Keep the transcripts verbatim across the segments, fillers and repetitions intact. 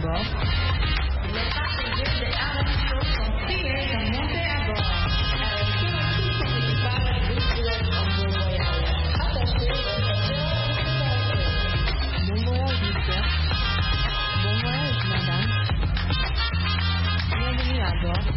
bord. Les passagers de R M Show sont priés de monter à bord. R M Show est tout son équipage de pilotes en bon voyage. Attachez votre sécurité. Bon voyage, monsieur. Bon voyage, madame. Bienvenue à bord.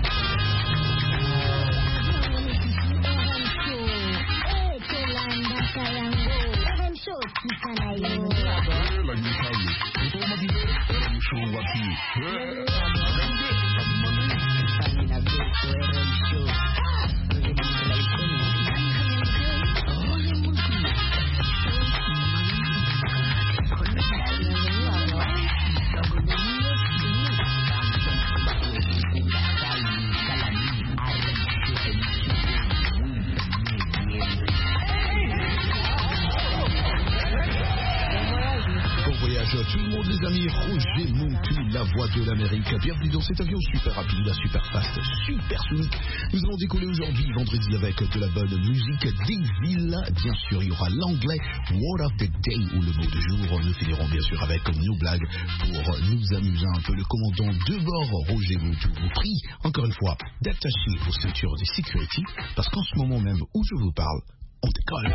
Tout le monde, les amis, Roger Montou, la voix de l'Amérique. Bienvenue dans cet avion super rapide, super fast, super sonique. Nous allons décoller aujourd'hui, vendredi, avec de la bonne musique des villes. Bien sûr, il y aura l'anglais Word of the Day ou le mot du jour. Nous finirons bien sûr avec nos blagues pour nous amuser un peu. Le commandant de bord, Roger Montou, vous prie encore une fois d'attacher vos ceintures de sécurité parce qu'en ce moment même où je vous parle, on décolle.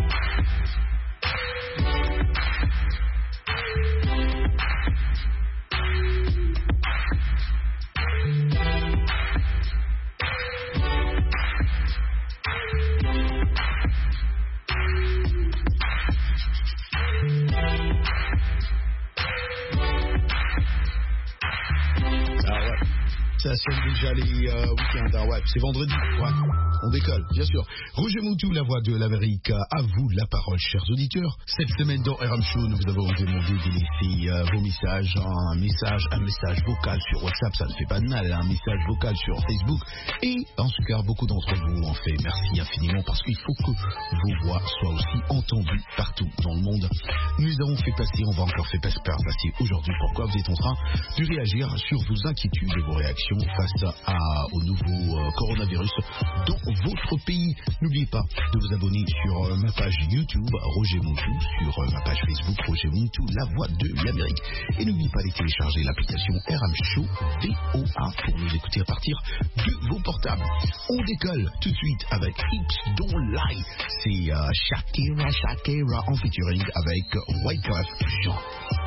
Ça sonne déjà les euh, week-ends, ah ouais, c'est vendredi, ouais, on décolle, bien sûr. Roger Montou, la voix de l'Amérique, à vous la parole, chers auditeurs. Cette semaine dans R M Show, nous vous avons demandé de laisser euh, vos messages, un message, un message vocal sur WhatsApp, ça ne fait pas de mal, un message vocal sur Facebook. Et en tout cas, beaucoup d'entre vous en fait, merci infiniment, parce qu'il faut que vos voix soient aussi entendues partout dans le monde. Nous les avons fait passer, on va encore faire passer aujourd'hui. Pourquoi vous êtes en train de réagir sur vos inquiétudes et vos réactions face à, au nouveau euh, coronavirus dans votre pays. N'oubliez pas de vous abonner sur euh, ma page YouTube Roger Montou, sur euh, ma page Facebook Roger Montou, la voix de l'Amérique. Et n'oubliez pas de télécharger l'application R M Show V O A pour nous écouter à partir de vos portables. On décolle tout de suite avec Hips Don't Lie. C'est euh, Shakira Shakira en featuring avec Wyclef Jean.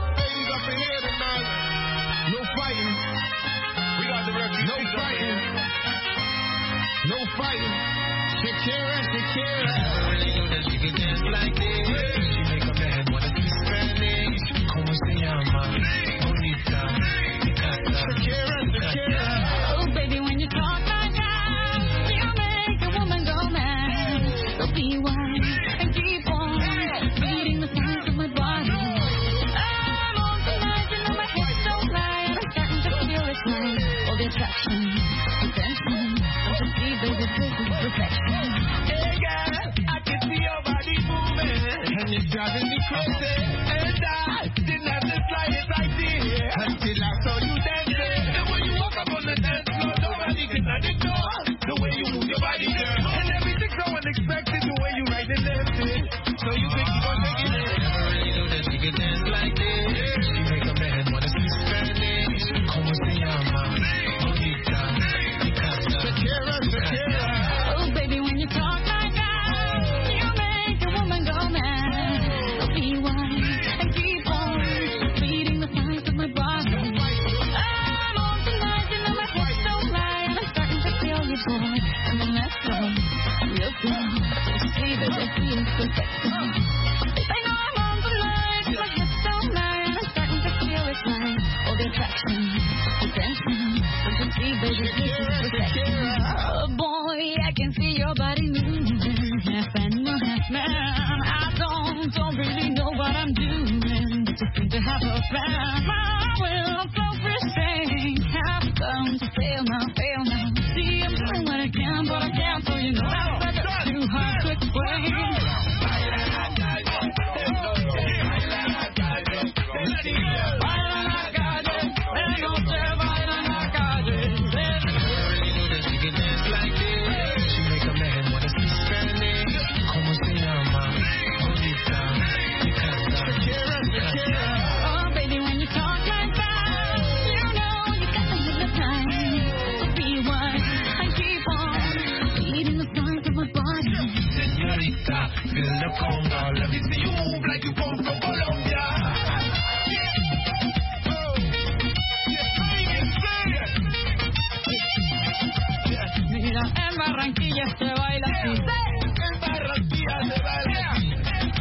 No fighting. We got the refugees. No fighting. No fighting. Shakira, Shakira. Really know that she can dance like this. She make up her head wanna speak Spanish. Como se llama? Bonita. Shakira, Shakira. Oh, baby, when you talk like that, you make a woman go mad. So be wise and keep on reading the signs of my body. Attraction, attention, don't you see, baby, this is perfection. Hey girl, I can see your body moving, and it's driving me crazy. And I didn't have the slightest idea until I saw you dancing. And when you walk up on the dance floor, nobody can ignore the way you move your body, girl. And everything's so unexpected, the way you right and left it. So you can keep on taking it. I never really knew that she could dance like this. She make up her head wanna speak Spanish. Como se llama? Oh, baby, when you talk like that, you make a woman go mad. So be wise and keep on reading the signs of my body. I'm on tonight, you know my hips don't lie, and I'm starting to feel you, boy. And then let's go, real slow. You see that I feel so sexy. I know I'm on tonight, my hips don't lie, and I'm starting to feel it's right. All the attraction, attention, don't you see, baby, this is perfection. Oh boy, I can see your body moving, half animal, half man. I don't, don't really know what I'm doing, but just seem to have a plan. My will, self-restraint, have bound to fail now, fail now. See, I'm doing what I can, but I can't, so you know that's too hard to explain. Oh, baby, when you talk feel the conga. Let me see you move like you come from Colombia. Mira, en Barranquilla se baila así. En Barranquilla se baila así.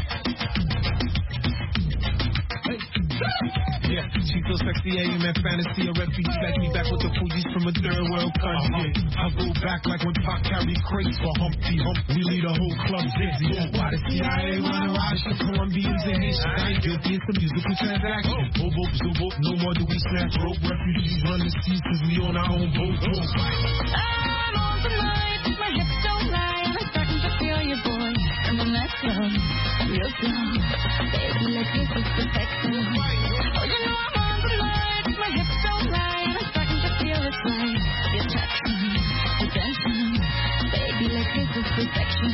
Yeah, she so sexy, I am at fantasy. A refugee like me back with the police from a third world country. Uh-huh. I go back like when Pac carried crates for Humpty Hump. We lead a whole club dizzy. Why the C I A wanna watch the Colombians and Haitians? I ain't guilty, it's a musical transaction. Boop, boop, zoop, boop, no more do we snatch rope. Refugees run the seas cause we on our own boat. I'm on tonight, my hips don't lie. I'm starting to feel you, boy. And then let's go, real slow. Baby, let's get this perfection. Oh, you know I'm on tonight, my hips don't lie. I'm starting to feel this way. The attraction, the tension. Baby, let's get this perfection.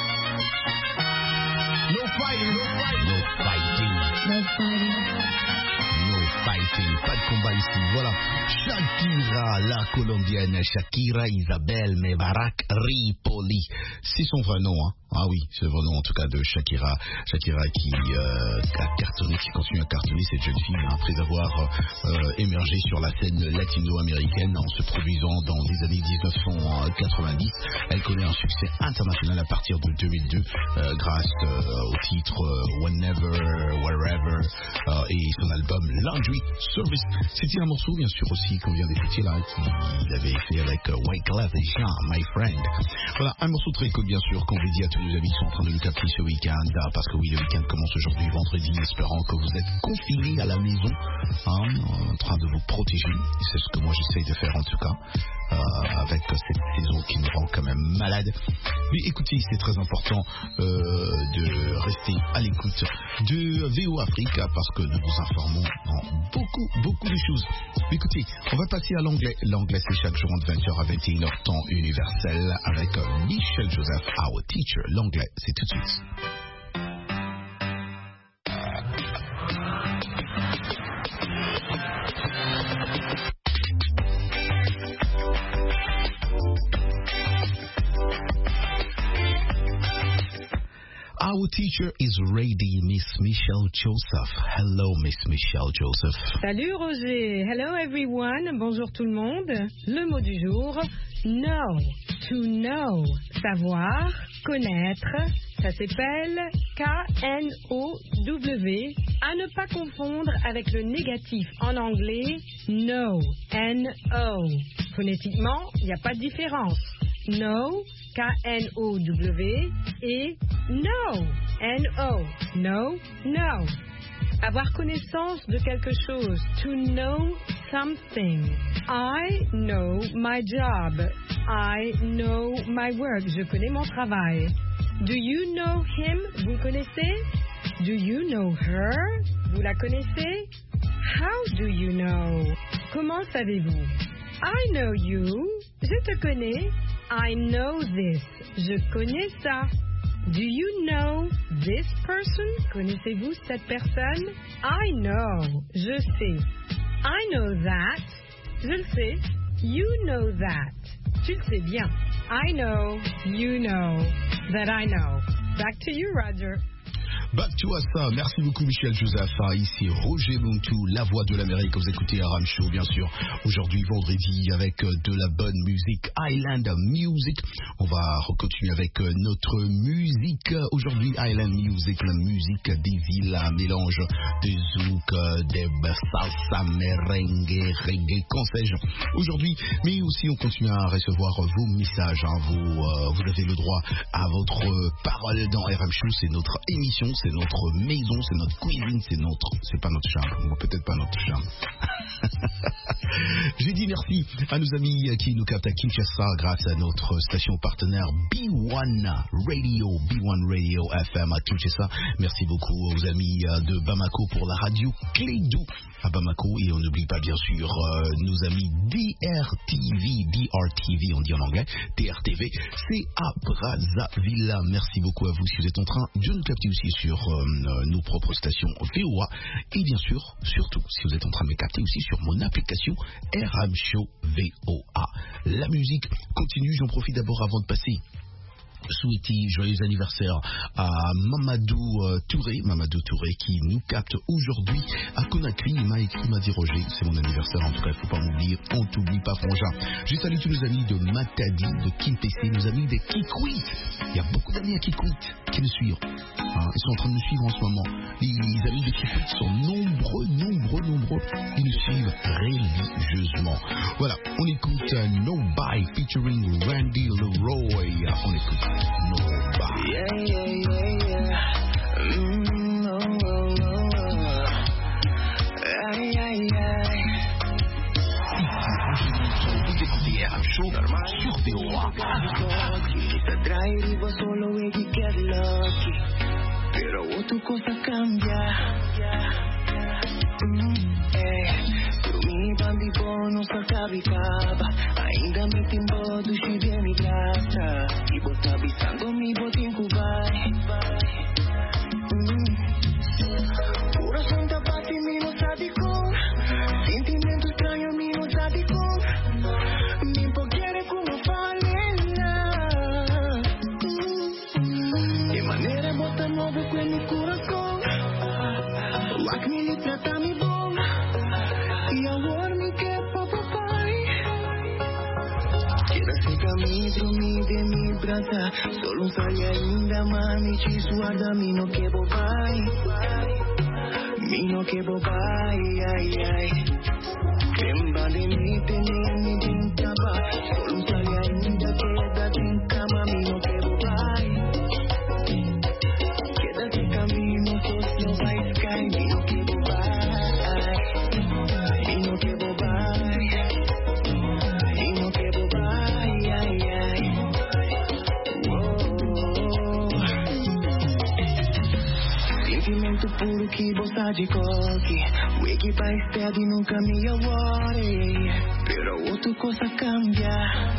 No fighting, no fighting. No fighting. No fighting. No fighting. Pas de combat ici. Voilà. Shakira, la colombienne. Shakira Isabel Mebarak Ripoli. C'est son vrai nom, hein. Ah oui, c'est le vrai nom en tout cas de Shakira. Shakira qui euh, a cartonné, qui continue à cartonner cette jeune fille hein, après avoir euh, émergé sur la scène latino-américaine en se produisant dans les années dix-neuf cent quatre-vingt-dix. Elle connaît un succès international à partir de deux mille deux euh, grâce euh, au titre euh, Whenever, Wherever euh, et son album Laundry Service. C'était un morceau bien sûr aussi qu'on vient d'écouter là, qu'il avait fait avec euh, Wyclef Jean, My Friend. Voilà, un morceau très cool bien sûr qu'on vous dit à tous nos amis qui sont en train de nous capter ce week-end, parce que oui, le week-end commence aujourd'hui, vendredi, espérant que vous êtes confinés à la maison, hein, en train de vous protéger. C'est ce que moi j'essaye de faire en tout cas, euh, avec cette saison qui nous rend quand même malade. Mais écoutez, c'est très important euh, de rester à l'écoute de V O Africa parce que nous vous informons en beaucoup, beaucoup de choses. Mais écoutez, on va passer à l'anglais. L'anglais, c'est chaque jour entre vingt heures à vingt et une heures, temps universel, avec Michel Joseph, our teacher. L'anglais, c'est tout de suite. Our teacher is ready, Miss Michelle Joseph. Hello, Miss Michelle Joseph. Salut Roger. Hello everyone. Bonjour tout le monde. Le mot du jour, know. To know. Savoir, connaître. Ça s'appelle K N O W. À ne pas confondre avec le négatif en anglais, know. N O. Phonétiquement, il n'y a pas de différence. Know, K N O W, et know, N O, know, know. Avoir connaissance de quelque chose, to know something. I know my job. I know my work. Je connais mon travail. Do you know him? Vous le connaissez? Do you know her? Vous la connaissez? How do you know? Comment savez-vous? I know you. Je te connais. I know this. Je connais ça. Do you know this person? Connaissez-vous cette personne? I know. Je sais. I know that. Je le sais. You know that. Tu le sais bien. I know. You know. That I know. Back to you, Roger. Back to us. Merci beaucoup Michel Joseph. Ici Roger Muntu, la voix de l'Amérique. Vous écoutez Aram Show bien sûr. Aujourd'hui vendredi avec de la bonne musique, Island Music. On va continuer avec notre musique. Aujourd'hui Island Music, la musique des villes, un mélange des zouk, des salsa, merengue, reggae, qu'en sais-je. Aujourd'hui, mais aussi on continue à recevoir vos messages. Hein. Vous, euh, vous avez le droit à votre parole dans R M Show. C'est notre émission. C'est notre maison, c'est notre cuisine, c'est notre... C'est pas notre chambre, peut-être pas notre chambre. J'ai dit merci à nos amis qui nous captent à Kinshasa grâce à notre station partenaire B un Radio, B un Radio F M à Kinshasa. Merci beaucoup aux amis de Bamako pour la radio Clédou à Bamako. Et on n'oublie pas bien sûr euh, nos amis D R T V, D R T V on dit en anglais, D R T V, c'est à Brazzaville. Merci beaucoup à vous si vous êtes en train de nous capter aussi sur euh, nos propres stations V O A. Et bien sûr, surtout, si vous êtes en train de me capter aussi sur mon application R M Show V O A. La musique continue, j'en profite d'abord avant de passer souhaiter joyeux anniversaire à Mamadou euh, Touré, Mamadou Touré qui nous capte aujourd'hui à Conakry. Il m'a écrit, il m'a dit Roger, c'est mon anniversaire, en tout cas il ne faut pas m'oublier, on t'oublie pas frangin. Je salue tous nos amis de Matadi, de Kimpessé, nos amis des Kikwit. Il y a beaucoup d'amis à Kikwit qui me suivent. Hein, ils sont en train de me suivre en ce moment. Les amis de Kikwit sont nombreux, nombreux, nombreux. Ils nous suivent religieusement. Voilà, on écoute uh, No Buy featuring Randy Leroy. On écoute No Buy. Yeah, yeah, yeah, yeah. Mm, oh, oh, oh. Ay, ay, ay. Vous écoutez R M Show sur V O A. Te trae vivo solo ve que get lucky. Pero vos tu cosa cambia. Mm, eh. Tu mi bandido non s'accavicava. Ainda mi timbo tu ci vieni graça. E vos tá avisando mi vos in Cubai. Mm. Corazón tapati mi no sádico. Sentimento extraño mi no sádico. Mi po quiere como falena. Mm. De manera bota nuove con mi corazón. Like me li trata mi bom. Y amor mi que papai. Quédate caminho mi de mi brasa. Solo sai ainda mami ci guarda mi no que bobai. Mi no que bobai ai ai. Lembra de mi tenía mi dintaba. Solo sai ainda quédate en cama mi no que bobai. Quédate camino sos no vai cair mi no que bobai. Mi no que bobai. Mi no que bobai ai ai. Sentimento puro que bosta de coque. Wake by steady nunca me worry. Pero outra coisa cambia.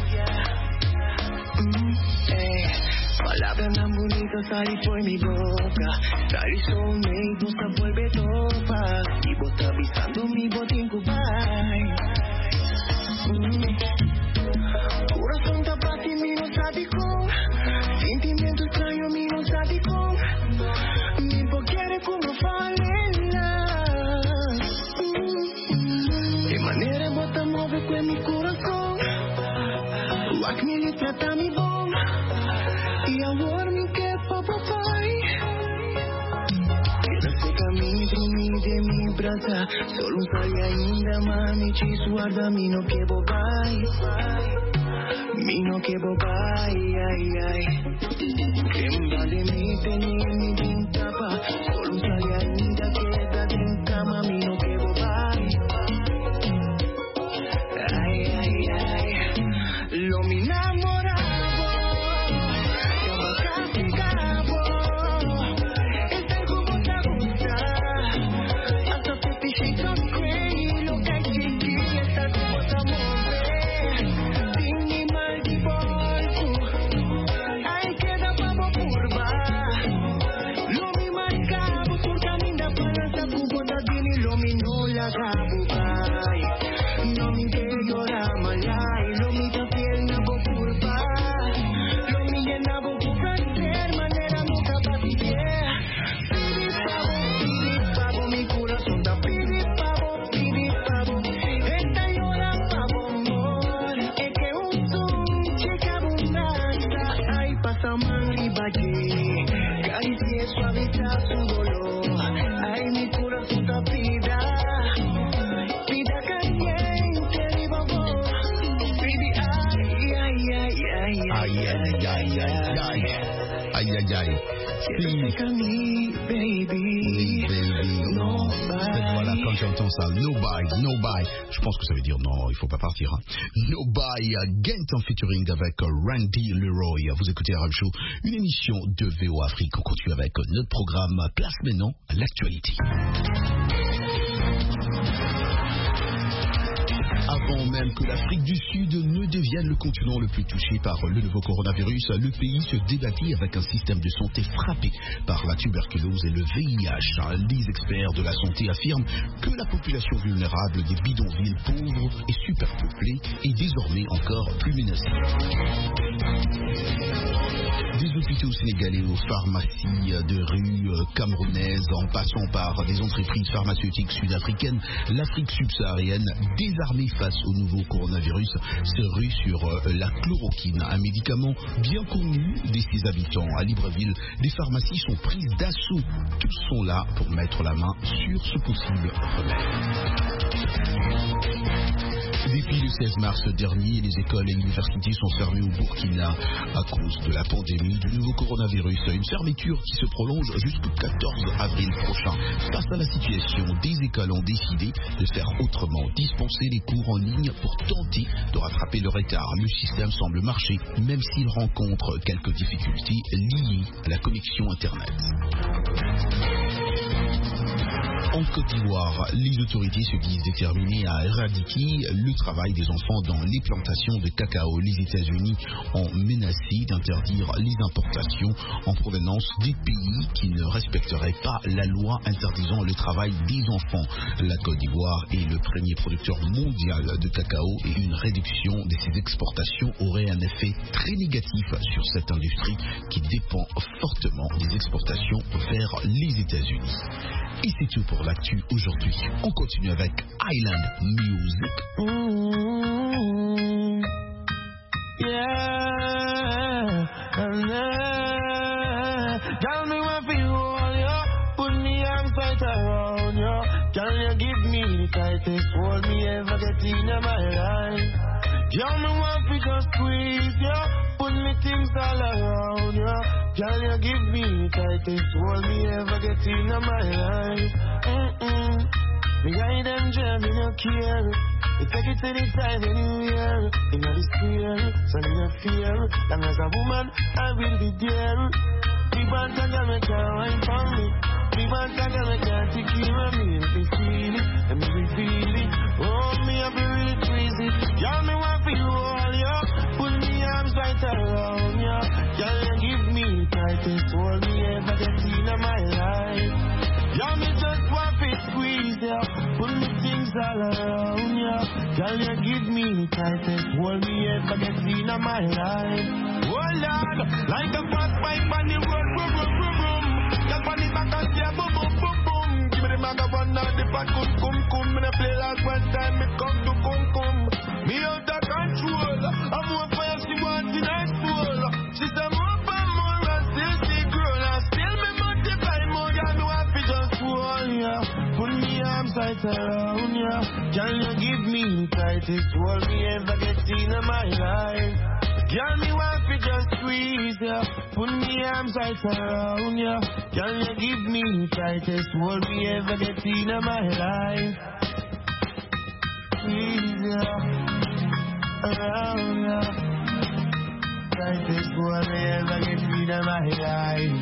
Mm, eh. Palavra não bonita sai por mi boca. Sai soulmate, você vuelve topa. E vos tá avisando mi botín Cubai. Mm. Coração tá pra ti, mi no sádico. Sentimento estranho, mi no sádico. Mi po quiere como falena. Mm. De manera bota muove con mi corazón. Like me li trata mi bom. Y amor mi que papai. Quédate caminho mi de mi brasa. Solo sai ainda mami ci guarda mi no que bobai. Mi no que bobai ai ai. Lembra de mi tenía mi dintapa. Solo sai ainda quédate en cama mi no que bobai. Ay ay ay. Lo mi enamorado. Yo me castigavo. Estar como te gusta. Hasta tu pichito crazy. Lo que hay chiqui. Estar como te amore. Sin ni mal di bolso. Ay queda pavo curva. Lo mi marcavo. Por camina para esa cubota. Dini lo mi no la cabo. No mi que llora malay. Lo mi ta fiel na bo curva. Lo mi llena bo cualquier manera no capacité. Pidi pavo, pidi pavo. Mi corazón da pidi pavo, pidi pavo. Esta llora pavo amor. Es que un zoom checa abundancia. Ay pasa man y valle. Caricia suaviza su dolor. Ay mi corazón da pida. Pida caliente y bobo. Pidi ay ay ay ay Aïe, aïe, aïe, aïe, aïe. Aïe, aïe, aïe. Quédate conmigo, baby. Oui, baby. No Et voilà, quand j'entends ça, no buy, no buy. Je pense que ça veut dire non, il faut pas partir. Hein. No buy, Gent en featuring avec Randy Leroy. Vous écoutez R M Show, une émission de V O Afrique. On continue avec notre programme. Place maintenant à l'actualité. Avant même que l'Afrique du Sud ne devienne le continent le plus touché par le nouveau coronavirus, le pays se débattit avec un système de santé frappé par la tuberculose et le V I H. Les experts de la santé affirment que la population vulnérable des bidonvilles pauvres et superpeuplée est désormais encore plus menacée. Des hôpitaux sénégalais aux pharmacies de rue camerounaises, en passant par des entreprises pharmaceutiques sud-africaines, l'Afrique subsaharienne, désarmée face au nouveau coronavirus, se rue sur la chloroquine, un médicament bien connu de ses habitants. À Libreville, les pharmacies sont prises d'assaut. Tous sont là pour mettre la main sur ce possible remède. Depuis le seize mars dernier, les écoles et universités sont fermées au Burkina à cause de la pandémie du nouveau coronavirus. Une fermeture qui se prolonge jusqu'au quatorze avril prochain. Face à la situation, des écoles ont décidé de faire autrement, dispenser les cours en ligne pour tenter de rattraper leur écart. Le système semble marcher, même s'il rencontre quelques difficultés liées à la connexion Internet. En Côte d'Ivoire, les autorités se disent déterminées à éradiquer le travail des enfants dans les plantations de cacao. Les États-Unis ont menacé d'interdire les importations en provenance des pays qui ne respecteraient pas la loi interdisant le travail des enfants. La Côte d'Ivoire est le premier producteur mondial de cacao et une réduction de ses exportations aurait un effet très négatif sur cette industrie qui dépend fortement des exportations vers les États-Unis. Et c'est tout pour l'actu aujourd'hui. On continue avec Island Music. Mm-hmm. Yeah, and uh, tell me what you want, yo. Put me arms tight around you. Can you give me the tightest hold me ever get in my life? Tell me what you just squeeze, yo. Put me things all around you. Can you give me the tightest hold me ever get in my life? Mm-mm. Behind them jam, me no care. You take it anytime, anywhere. In the square, so me no fear. Long as a woman, I will be there. Big man can me can't wine for me. Big man can me can't take care of me. If you feel it, let me be feel it. Oh, me I be really crazy. Y'all me want for you all, yo. Put me arms right around you. Y'all you give me the tightest hold me ever get in my life. Y'all me just want to squeeze ya. Put me things all around ya. Y'all you give me the tightest hold me ever get in my life. Oh Lord, like a fast pipe on the road, boom, boom, boom, boom. Just on the back and say boom, boom, boom, boom. Give me the microphone now, the pot, cum, cum, cum. Me the play last one time, me come to cum, cum. Me out of control. I'm more fire, she wants in her soul. She said more and more and still she grow. And still me multiply more, y'all know I feel just hold ya. Put me arms tight around ya. Can you give me the tightest hold me ever get in my life? Can me want to just squeeze ya. Put me arms tight around ya. Can you give me the tightest hold me ever get in my life? Squeeze ya. Around ya. Tightest hold me ever get in my life.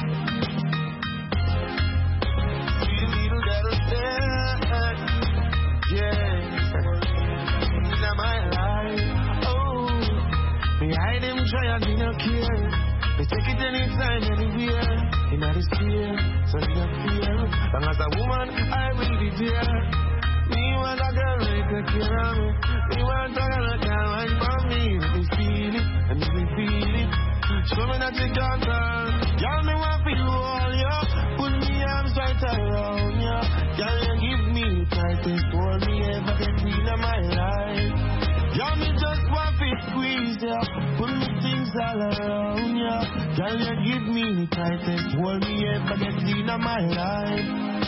Sweet little girl there. Yeah. In my life. Behind them try and me no care. They take it anytime, anywhere. In the sphere, so me no fear. Long as a woman, I will be there. Me want a girl who take care of me. Me want a girl who can wine for me. Let me feel it, and let me feel it. Show me that you got her. Y'all me want for you all, yo. Put me arms right around you. Y'all you give me the tightest hold me ever get in my life. Y'all me just want to squeeze ya. Put me things all around ya. Y'all you give me the tightest hold me ever get in my life.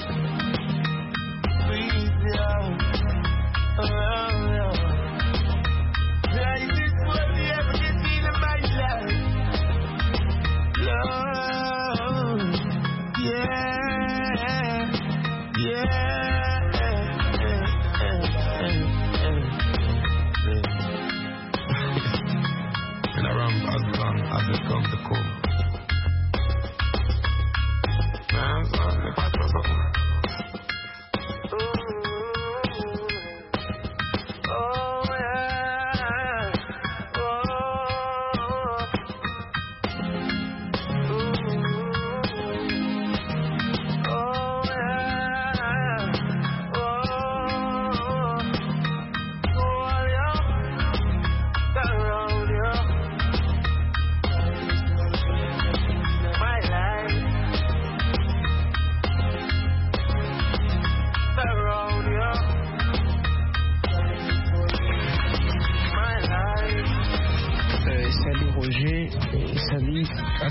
Squeeze ya. Around ya. Tightest hold me ever get in my life. Love. Yeah. Yeah. As long as they come to come. Man, son, the pass or something. Oh,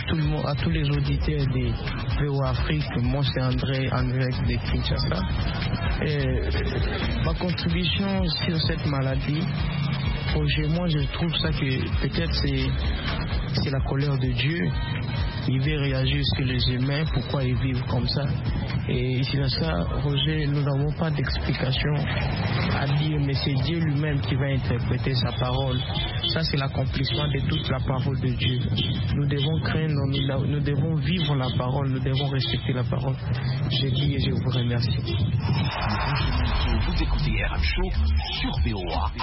tout le monde, à tous les auditeurs des V O Afrique. Moi, c'est André, André de Kinshasa. Et ma contribution sur cette maladie, Roger, moi, je trouve ça que peut-être c'est, c'est la colère de Dieu. Il veut réagir sur les humains, pourquoi ils vivent comme ça. Et ici, dans ça, Roger, nous n'avons pas d'explication à dire, mais c'est Dieu lui-même qui va interpréter sa parole. Ça, c'est l'accomplissement de toute la parole de Dieu. Nous devons craindre, nous, nous devons vivre la parole, nous devons respecter la parole. Je dis et je vous remercie. Vous écoutez R M Show sur V O A.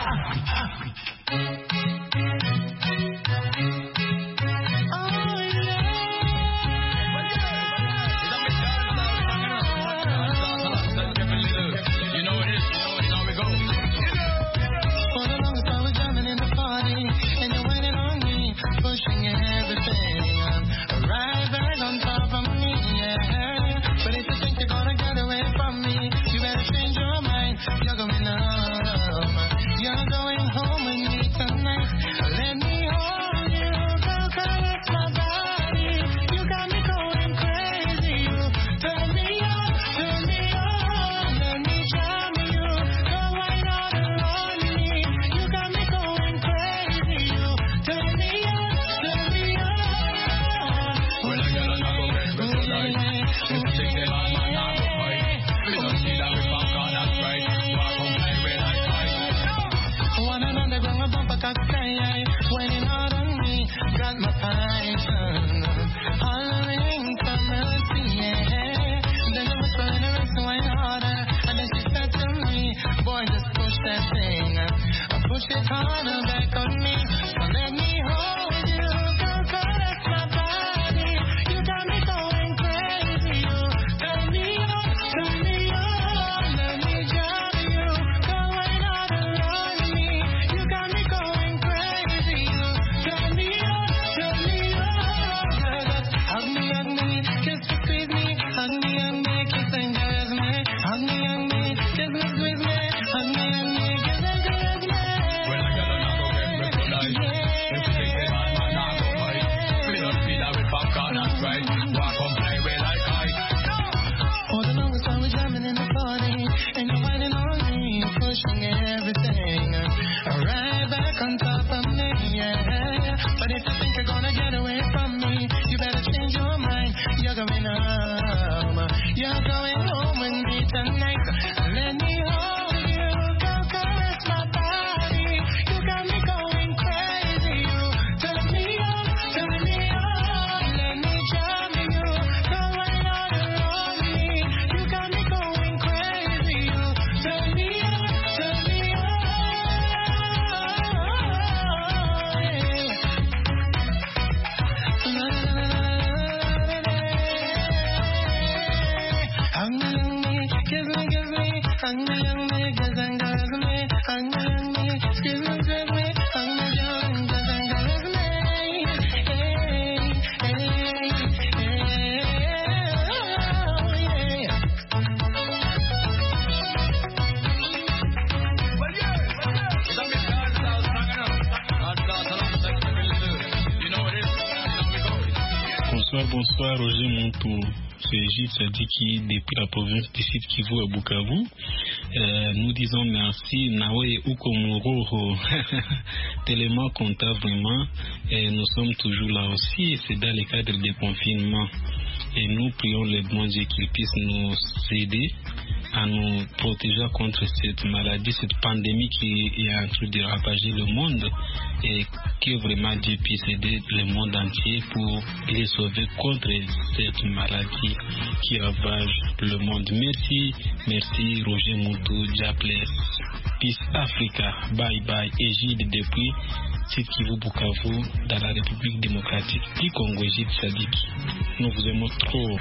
Bonsoir Roger Montou, c'est Gilles Sadiki depuis la province du Sud Kivu à Bukavu. Euh, nous disons merci Nawe Ukomuro tellement content vraiment et nous sommes toujours là aussi, c'est dans le cadre des confinements et nous prions le bon Dieu qu'il puisse nous aider à nous protéger contre cette maladie, cette pandémie qui est en train de ravager le monde et que vraiment Dieu puisse aider le monde entier pour les sauver contre cette maladie qui ravage le monde. Merci, merci Roger Moutou, Diablesse. Peace Africa, bye bye, Égide depuis Sud Kivu Bukavu dans la République démocratique du Congo, Égide Sadiki. Nous vous aimons trop.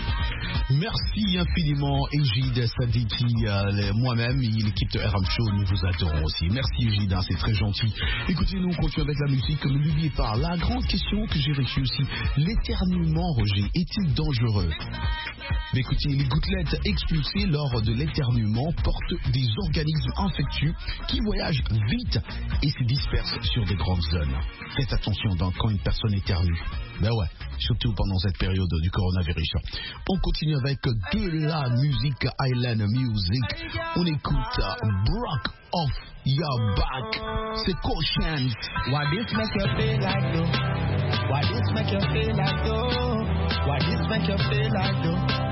Merci infiniment Égide Sadiki, euh, moi-même et l'équipe de R M Show, nous vous adorons aussi. Merci Égide, hein, c'est très gentil. Écoutez, nous on continue avec la musique, ne l'oubliez pas. La grande question que j'ai reçue aussi, l'éternuement, Roger, est-il dangereux? Mais écoutez, les gouttelettes expulsées lors de l'éternuement portent des organismes infectieux qui voyagent vite et se dispersent sur des grandes zones. Faites attention donc quand une personne éternue. Ben ouais, surtout pendant cette période du coronavirus. On continue avec de la musique Island Music. On écoute Broke Off Your Back. C'est Conscience. What this make you feel like though? What this make you feel like though? What this make you feel like though?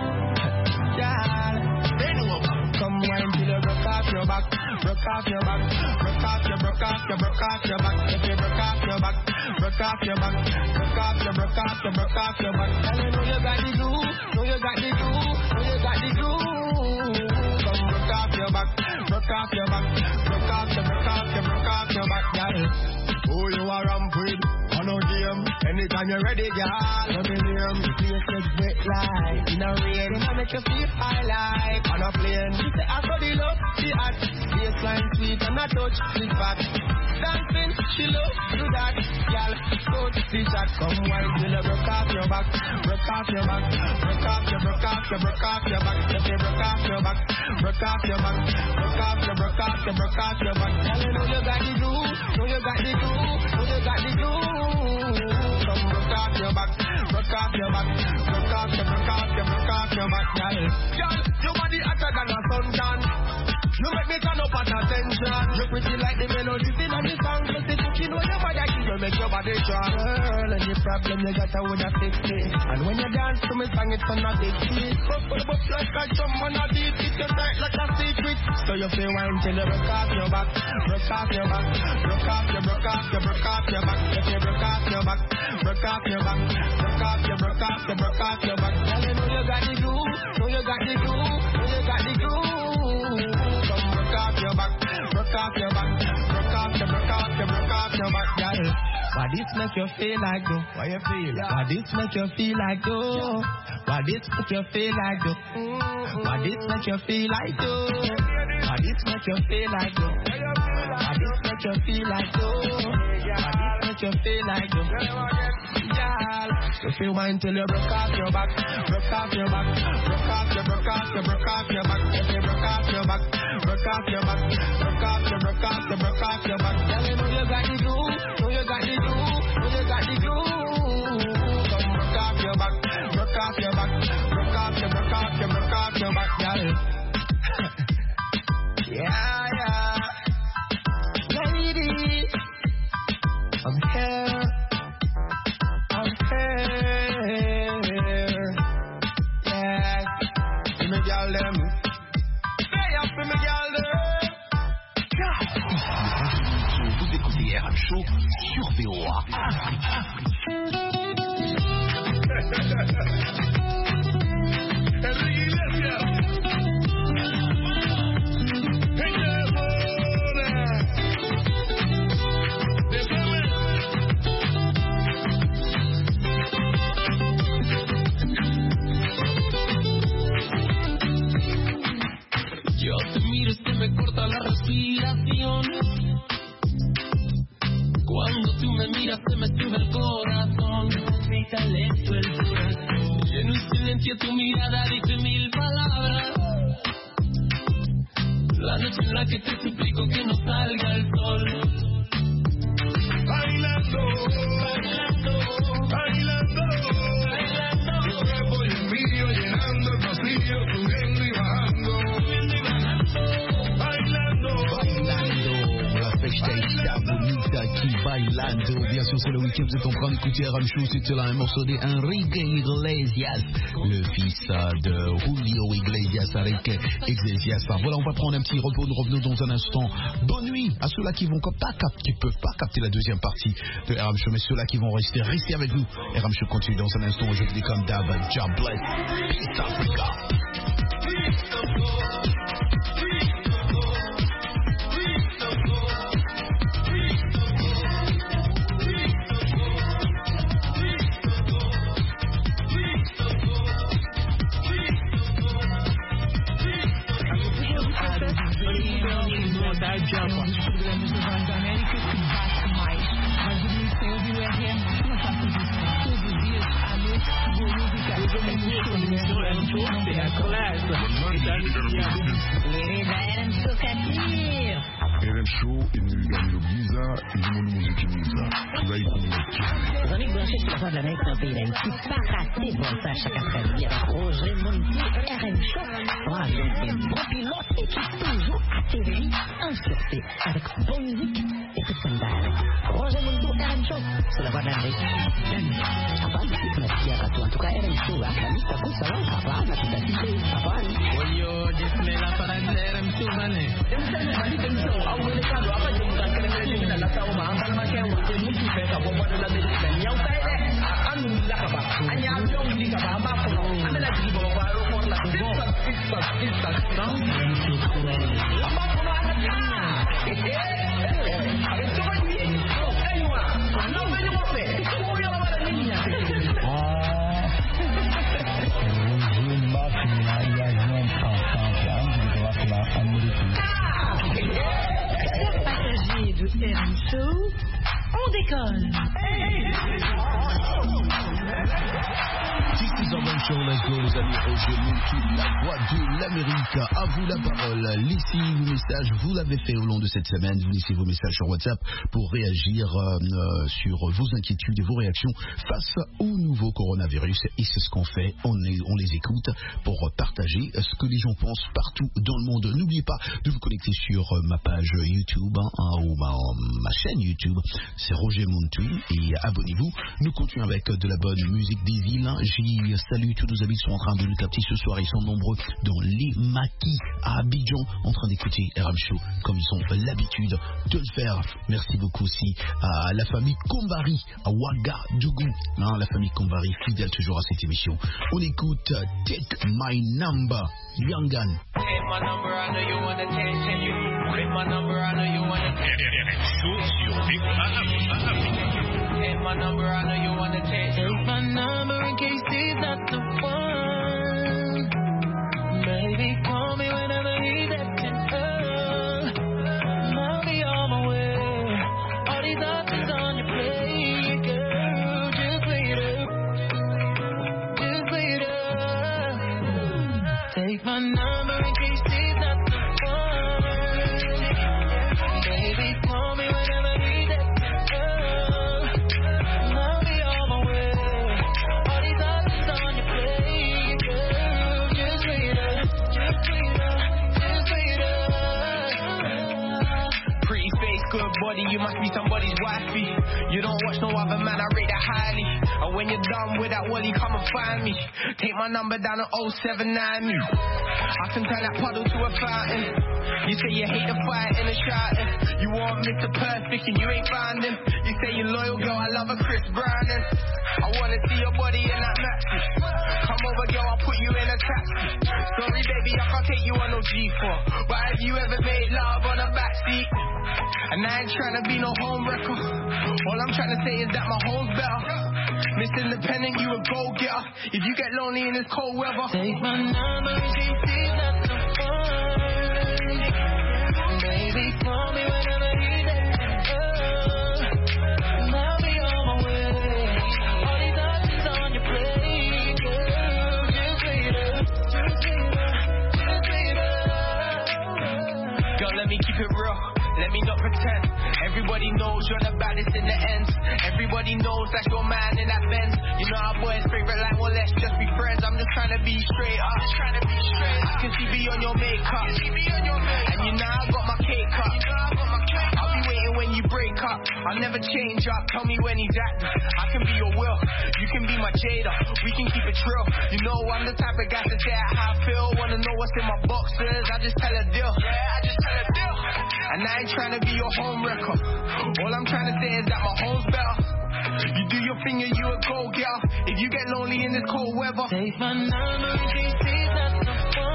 Come wine till you broke off your back, broke off your back, broke off your, broke off your, broke off your back. If you broke off your back, broke off your back, broke off your, broke off your, broke off your back. Tell you know you got the glue, know you got the glue, know you got the glue. Come broke off your back, broke off your back, broke off your, broke off your, broke off your back, girl. Who you are ramp with? On no game. Anytime you're ready, girl. Let me name. The place is wet like in a rain. It make you feel high like on a plane. You say I saw the love, the hot. Baseline sweet and a touch, sweet fat. Dancing, she love do that. Girl, go to the shot. Come wine till you broke off your back, broke off your back, broke off your, broke off your, broke off your back. If you broke off your back, broke off your back, broke off your, broke off your, broke off your back. Girl, you know you got the glue, know you got the glue, know you got the glue. Come broke off your back, broke off your back, broke off your, broke off your, broke off your back, girl. Girl, your body hotter than a suntan. You make me turn up at attention. You pretty like the melodies in the song. Just the cooking when your body keep you make your body strong. Girl, any problem you got, I woulda fix it. And when you dance to me song, it's on a big beat. Bop, bop, bop like a drum on a beat. It's your tight like a secret. So you feel wine till you broke off your back, broke off your back, broke off your, broke off your, broke off your back. If you broke off your back, broke off your back, broke off your, broke off your, broke off your back. Girl, you know you got the glue, know you got the glue, know you got the glue. Your back, broke off your back, broke off your, broke off your, broke off your back, girl. Why this make you feel like though? Why you feel? Why this make you feel like though? Why this make you feel like though? Why this make you feel like though? Why this make you feel like though? Why this make you feel like though? Why this make you feel like though? Girl, you feel wine till you broke off your back, broke off your back, broke off your, broke off your, broke off your back. If you broke off your back, broke off your back, broke off your, broke off your, broke off your back. Girl, you know you got the glue, know you got the glue, know you got the glue. Come broke off your back, broke off your back, broke off your, broke off your, broke off your back, girl. Yeah, yeah. Lady, I'm here, I'm here. Yeah, give me girl them. Vous écoutez R M Show sur V O A. Yo te miro y se me corta la respiración. Cuando tú me miras se me sube el corazón. Grita lento el corazón. Lleno y silencio tu mirada dice mil palabras. La noche en la que te suplico que no salga el sol. Bailando, bailando, bailando, bailando. Tu cuerpo y el mío llenando el pasillo, subiendo y bajando. Qui bailando, bien sûr c'est le week-end, vous êtes en train d'écouter R M Show, c'était là un morceau de Enrique Iglesias, le fils de Julio Iglesias, Enrique Iglesias. Voilà, on va prendre un petit repos, nous revenons dans un instant. Bonne nuit à ceux-là qui vont pas capter, qui peuvent pas capter la deuxième partie de R M Show, mais ceux-là qui vont rester, restez avec nous. R M Show continue dans un instant, je vous dis comme d'hab, job bless, peace Africa. Música, Show, c'est la classe. Les Aaron Show Katir. Aaron Show, il Giza, il nous musique Giza. Là, il faut Les amis branchés sur la voie de l'Amérique dans le pays d'Haïti, pas rater bon ça chaque après-midi avec Roger Monti, Aaron Show. Voilà, des bons pilotes et qui toujours atterrit en sûreté avec bonne musique et tout comme dalle. Roger Monti, Aaron Show, sur la voie de l'Amérique. La musique, ça va, c'est la pierre à toi. En tout cas, Aaron Show, la musique, ça coûte, ça va, ça va, la petite activité, ça va. Oui, yo, display la parade de Aaron Show, mané. Passager de Aaron Show, on décolle. This is Aaron Show, let's go les amis, Roger Monti, la voix de l'Amérique. À vous la parole. Laissez vos messages, vous l'avez fait au long de cette semaine. Vous laissez vos messages sur WhatsApp pour réagir euh, sur vos inquiétudes et vos réactions face au nouveau coronavirus. Et c'est ce qu'on fait, on, est, on les écoute pour partager ce que les gens pensent partout dans le monde. N'oubliez pas de vous connecter sur ma page YouTube hein, ou ma, ma chaîne YouTube, c'est Roger Monti, et abonnez-vous. Nous continuons avec de la bonne musique des villes. J'y salue tous nos amis qui sont en train de nous capter ce soir. Ils sont nombreux dans les maquis à Abidjan en train d'écouter R M Show comme ils ont l'habitude de le faire. Merci beaucoup aussi à la famille Kombari à Ouagadougou, hein, la famille Kombari fidèle toujours à cette émission. On écoute Take My Number, Yangan. Take my number, I know you wanna take, can you? Take my number, I know you wanna take. R M Show sur Big Adam. Take my number, I know you wanna take. Take my number in case he's not the one. Baby, call me whenever he's acting up. I'll be on my way. All these options on your plate, girl. Just wait up. Just wait up. Take my number in case he's not the one. Baby, call me whenever he's acting up. I'll be on my way. All these options on your plate, girl. Just wait up. Just wait up. Just wait up. Pretty face, good body, you must be somebody's wifey. You don't watch no other man, I rate that highly. And when you're done with that wally, come and find me. Take my number down at oh seven nine me. I can turn that puddle to a fountain. You say you hate the fighting and shouting. You want Mister Perfect and you ain't found him. You say you're loyal, girl, I love a Chris Brown. I wanna see your body in that maxi. Come over, girl, I'll put you in a taxi. Sorry, baby, I can't take you on no G four. But have you ever made love on a backseat? And I ain't trying to be no home wrecker. All I'm trying to say is that my home's better. Miss Independent, you a go-getter. If you get lonely in this cold weather, Take my number in case he's not the one. Baby, call me whenever he's acting up. I'll be on my way. All these options on your plate, girl. Just wait up. Just wait up. Just wait up. girl, let me keep it real. Let me not pretend. Everybody knows you're the baddest in the ends. Everybody knows that you're man in that Benz. You know our boy's favorite line, well let's just be friends. I'm just trying to be straight up. Just trying to be straight up. I can see beyond your makeup. And you know I got my cake up. I'll be waiting when you break up. I'll never change up. Tell me when he's acting. I can be your will. You can be my Jada. We can keep it trill. You know I'm the type of guy to say how I feel. Wanna know what's in my boxes? I just tell a deal. Yeah, I just tell a deal. And I ain't trying to be your home wrecker. All I'm trying to say is that my home's better. You do your thing and you a go-getter. If you get lonely in this cold weather, take my number in case he's not the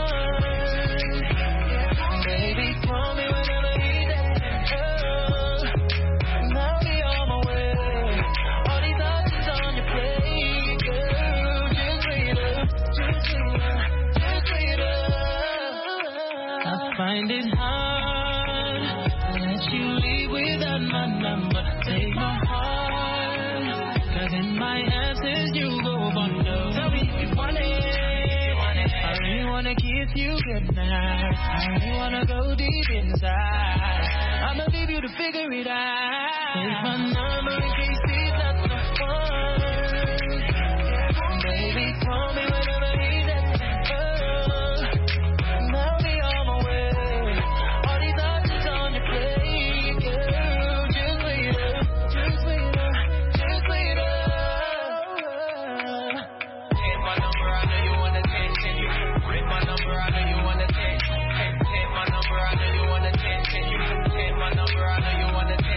one. Baby, call me whenever he's acting up. And I'll be on my way. All these options on your plate, girl. Just wait up, just wait up, just wait up. I find it hard to let you leave without my number. Take my heart, cause in my absence you go bundle. Tell me if you want it, want it. wanna kiss you goodnight. I really wanna go deep inside. I'ma leave you to figure it out. Here's my number in case he's not the one. Baby, call me whenever he's at the phone. I'll be on my way. All these options on your plate, girl. Just wait up, just wait up, just wait up. Take my number, I know you wanna take, take you. Take my number, I know you wanna take. Take, take my number, I know you wanna take, take you. Take my number, I know you wanna take.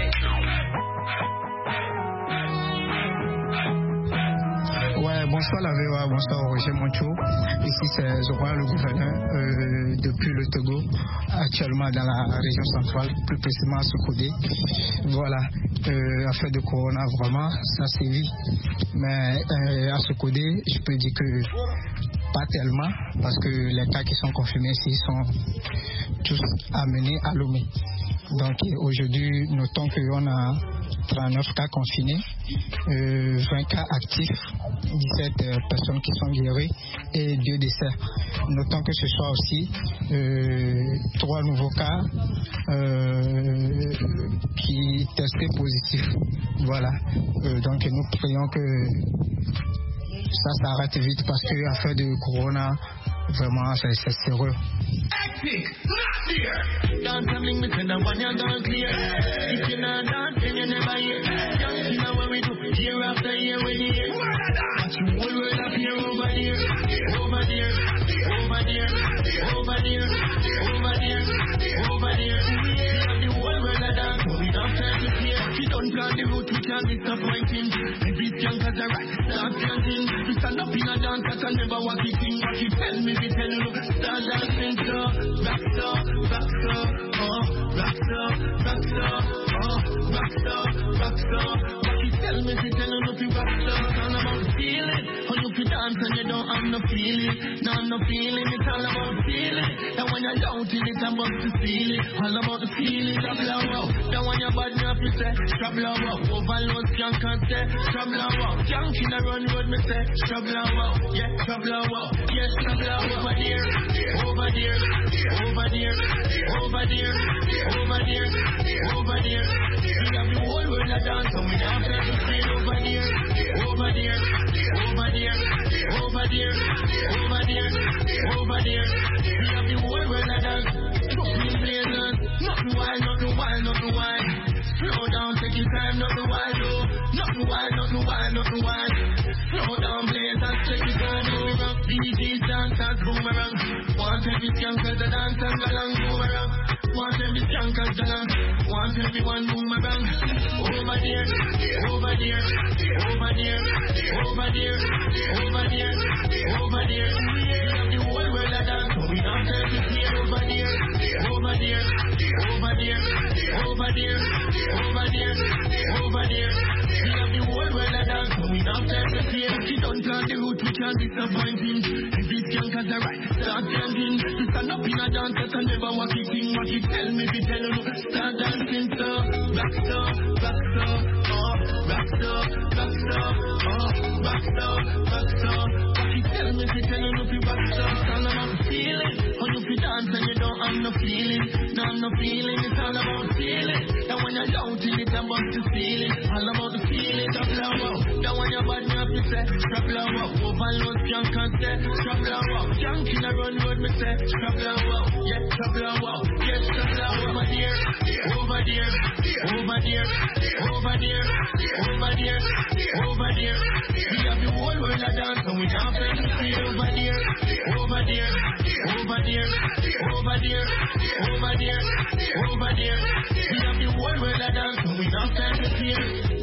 Ouais, bonsoir la V O A, bonsoir Roger Moncho. Ici c'est Zoran, le gouverneur euh, depuis le Togo, actuellement dans la région centrale, plus précisément à Sokodé. Voilà, euh, affaire de Corona, vraiment, ça sévit. Mais euh, à Sokodé, je peux dire que pas tellement, parce que les cas qui sont confirmés ici sont tous amenés à Lomé. Donc aujourd'hui, notons qu'on a trente-neuf cas confinés, euh, vingt cas actifs, dix-sept euh, personnes qui sont guéries et deux décès. Notons que ce soir aussi, euh, trois nouveaux cas euh, qui testaient positifs. Voilà. Euh, donc nous prions que ça s'arrête vite parce que l'affaire de Corona, vraiment, c'est, c'est sérieux. Don't coming me send a one you gone clear. If you're not done, then you never hear. Young you know what we do, year after year we hear. Watch you whole world up here over there, over there, over there, over there, over there, over there. We have the whole world a dance, but we don't time to fear. If you don't plan the route, we can't disappoint him. Every young has a right, start dancing. We stand up in a dance that I never walk it in. What you tell me, we tell you, start dancing so, back so, back so, oh, back so, back so, oh, back so, back so. What you tell me, we tell you, if you back so, it's all about feeling. When you can dance and you don't have no feeling, no, no feeling, it's all about feeling. And when you're down till it's about the feeling, all about the feeling, drop low, wow. Then when you're bad enough, you say, drop low, wow. Overload, can't can't say, drop low, wow. Junk in the run road, me say, drop low, wow. Yeah, drop low, wow. Yes, drop low, over there, over there, over there, over there, over there, over there. We have the whole world a dance, and we have to play over there, over there, over there, over there, over there, over there. We have the whole world a dance. Brooklyn Blazers, nothing wild, nothing wild, nothing wild. Slow down, take your time, nothing wild, no. Nothing wild, nothing wild, nothing wild. Slow down, Blazers, take your time, no rock. D Js, dancers, boomerang. Want every skanker to dance and go along, boomerang. Want every skanker to dance. Want everyone boomerang. Over there, over there, over there, over there, over there, over there. We have the whole world a dance, so we don't have to play over there, over there, over there, over there, over there, over there. We have the whole world a dance, so we don't have to play. If you don't turn the route, we can't disappoint him. Every skanker's a right, start dancing. To stand up in a dance, that I never walk it in. What you tell me, we tell you, start dancing so, back so, back so, oh, back so, back so, oh, back so, back so. What you tell me, we tell you, if you back so, it's all about the feeling. When you feel dance and you don't have no feeling, no have no feeling, it's all about the feeling. And when you're down till it's about the feeling, all about the feeling, drop low, wow. Then when you're bad, you have to say, drop low, wow. Overload, junk and say, drop low, wow. Junk in the run road, me say, drop low, wow. Yeah, drop low, wow. Yes, drop low, over there, over there, over there, over there, over there, over there. We have the whole world a dance, and we can't play the free over there, over there, over there, over there, over there, over there. We have the whole world a dance, and we can't play the free.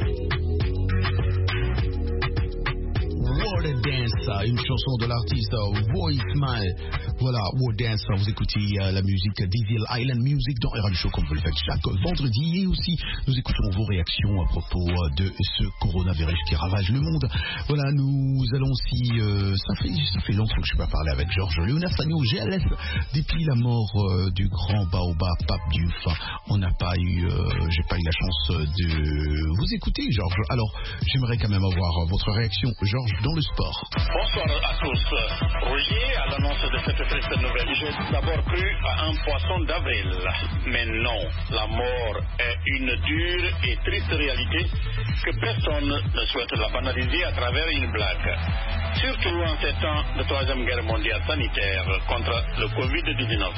World Dance, une chanson de l'artiste Voicemail. Voilà, World Dance, vous écoutez euh, la musique d'Easy Island Music dans R M Show comme vous le faites chaque vendredi. Et aussi, nous écoutons vos réactions à propos de ce coronavirus qui ravage le monde. Voilà, nous allons aussi, euh, ça, fait, ça fait longtemps que je n'ai pas parlé avec Georges Léonard Sagno, G L F. Depuis la mort euh, du grand Baobab, Pape Diouf, on n'a pas eu, euh, j'ai pas eu la chance de vous écouter, Georges. Alors, j'aimerais quand même avoir votre réaction, Georges, dans le sport. d'abord. Bonsoir à tous. Roger, à l'annonce de cette triste nouvelle, j'ai d'abord cru à un poisson d'avril. Mais non, la mort est une dure et triste réalité que personne ne souhaite la banaliser à travers une blague. Surtout en ces temps de troisième guerre mondiale sanitaire contre le covid dix-neuf.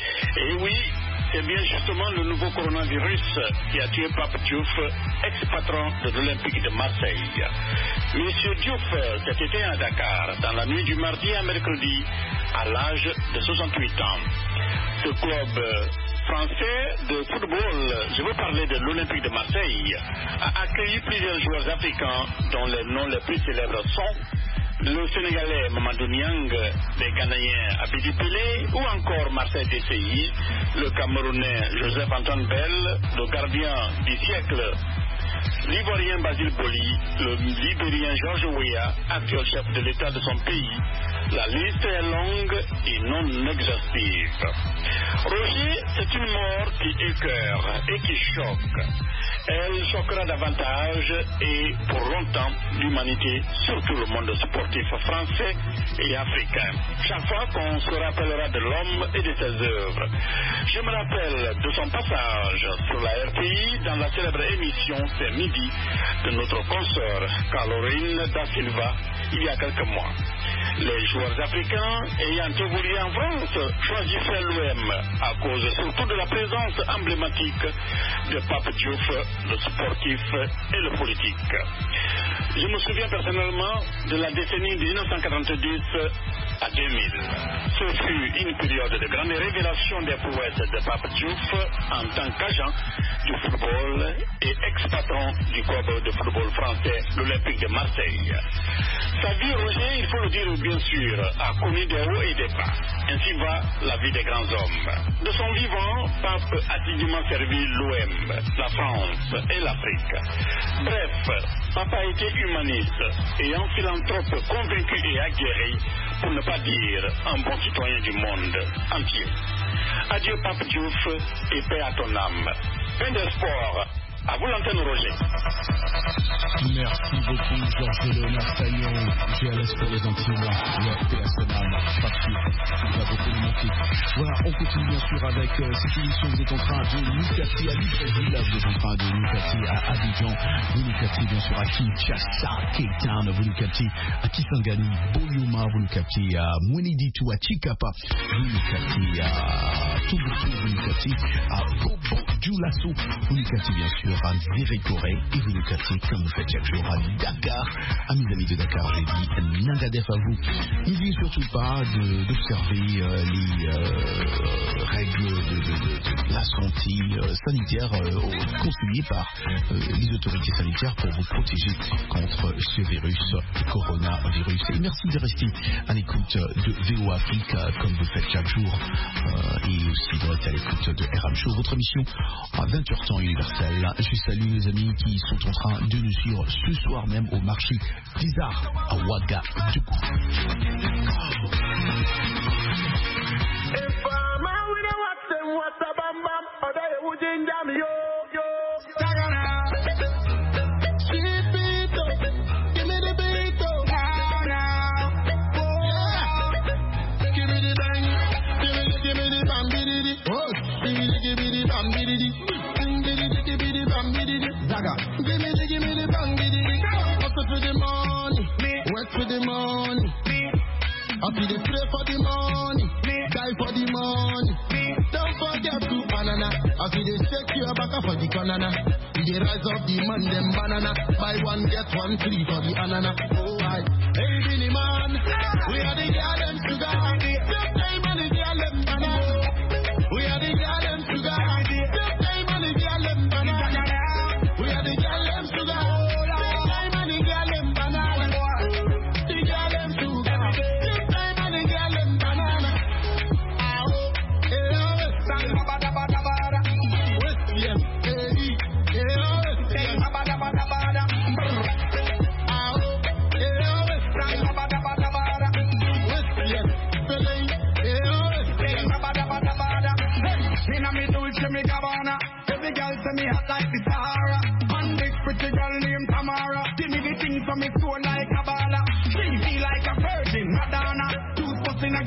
Et oui, c'est bien justement le nouveau coronavirus qui a tué Pape Diouf, ex-patron de l'Olympique de Marseille. Monsieur Diouf, cet été à Dakar, dans la nuit du mardi à mercredi, à l'âge de soixante-huit ans. Ce club français de football, je veux parler de l'Olympique de Marseille, a accueilli plusieurs joueurs africains dont les noms les plus célèbres sont le Sénégalais Mamadou Niang, les Ghanéens Abidi Pelé ou encore Marseille D C I, le Camerounais Joseph-Antoine Bell, le gardien du siècle, l'Ivoirien Basile Boli, le Libérien Georges Weah, actuel chef de l'État de son pays. La liste est longue et non exhaustive. Roger, c'est une mort qui écœure et qui choque. Elle choquera davantage et pour longtemps l'humanité, surtout le monde sportif français et africain. Chaque fois qu'on se rappellera de l'homme et de ses œuvres. Je me rappelle de son passage sur la R T I dans la célèbre émission C'est midi de notre consoeur Caroline Da Silva il y a quelques mois. Les joueurs africains ayant évolué en France choisissaient l'O M à cause surtout de la présence emblématique de Pape Diouf, le sportif et le politique. Je me souviens personnellement de la décennie de mille neuf cent quatre-vingt-dix à deux mille. Ce fut une période de grande révélation des prouesses de Pape Diouf en tant qu'agent du football et ex-patron du club de football français, l'Olympique de Marseille. Sa vie, Roger, il faut le dire bien sûr, a connu des hauts et des bas. Ainsi va la vie des grands hommes. De son vivant, Pape a assidûment servi l'O M, la France et l'Afrique. Bref, Pape a été humaniste et un philanthrope convaincu et aguerri, pour ne pas dire un bon citoyen du monde entier. Adieu Pape Diouf et paix à ton âme. Fin d'espoir. À vous l'antenne, Roger. Merci beaucoup, Georges Léonard Sagnon. G L S pour les Antilles. Ouais, paix à son âme. Pape Diouf, il va beaucoup nous manquer. Voilà, on continue bien sûr avec euh, cette émission. Vous êtes en train de Nukati à Libreville. Vous êtes en train de Nukati à Abidjan. Vous Nukati bien sûr à Kinshasa, Cape Town. Vous Nukati à Kisangani, Boyoma. Vous Nukati à Mweneditu, à Chikapa. Vous Nukati à Touboutou. Vous Nukati à Bobo Dioulasso. Vous Nukati bien sûr à Zérékoré et vous Nukati comme vous faites chaque jour à Dakar. À mes amis de Dakar, j'ai dit Nangadef à vous. N'oubliez surtout pas de, d'observer euh, les euh, règles de, de, de, de la santé euh, sanitaire euh, conseillées par euh, les autorités sanitaires pour vous protéger contre ce virus, le coronavirus. Et merci de rester à l'écoute de V O Afrique comme vous faites chaque jour euh, et aussi de rester à l'écoute de R M Show, votre émission à vingt heures temps universel. Je salue les amis qui sont en train de nous suivre ce soir même au marché Bizarre à Ouagadougou. Give me the, give me the bang, give me the hustle for the money, work for the money. I feel the pray for the money, die for the money. Don't forget to banana. I feel the shake your back for the banana. The rise of the man, them banana. Buy one get one free for the banana. Oh, I, hey, Billy man, we are the garden sugar. Just time and the garden banana. We are the garden sugar. Just time and the garden banana. We are the garden sugar. Just time and the garden banana. The garden sugar. Just time and the garden banana. Oh, hey, oh, sang bada bada bada. West yes, hey, hey, oh, sang bada bada bada. Oh, hey, oh, sang bada bada bada. West yes, hey, hey, oh, sang bada bada bada. Hey, inna me do it, me Gabbana. Every girl say me hot like the Sahara. And this pretty girl named Tamara. Give me the thing for me soul like a baller. She feel